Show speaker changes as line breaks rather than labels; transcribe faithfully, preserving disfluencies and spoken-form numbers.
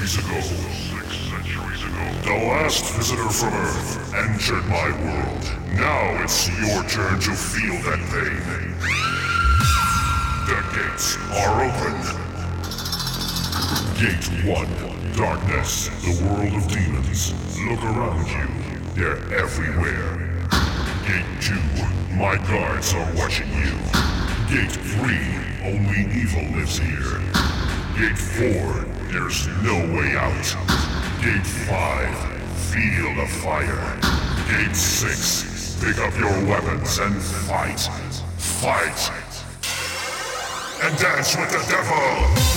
centuries ago, six centuries ago, the last visitor from Earth entered my world. Now it's your turn to feel that pain. The gates are open. Gate one, darkness, the world of demons. Look around you, they're everywhere. Gate two, my guards are watching you. Gate three, only evil lives here. Gate four, there's no way out. Gate five, feel the fire. Gate six, pick up your weapons and fight. Fight! And dance with the devil!